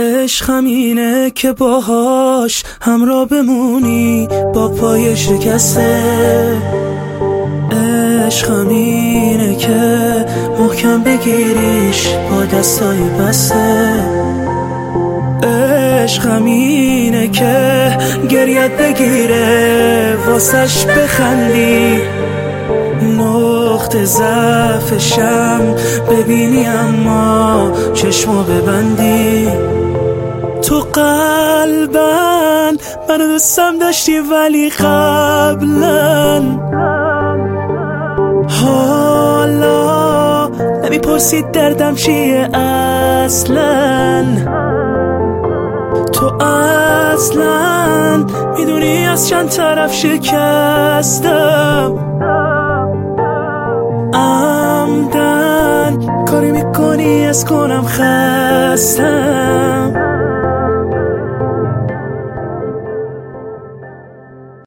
عشق همینه که باهاش همراه بمونی با پای شکسته. عشق همینه که محکم بگیریش با دستای بسته. عشق همینه که گریت بگیره واسش بخندی، نقطه ضعفشم ببینی اما چشمو ببندی. تو قلبن منو دوستم داشتی ولی قبلا، حالا نمیپرسی دردم چیه اصلا. تو اصلا میدونی از چند طرف شکستم، عمدن کاری میکنی از کنم خستم.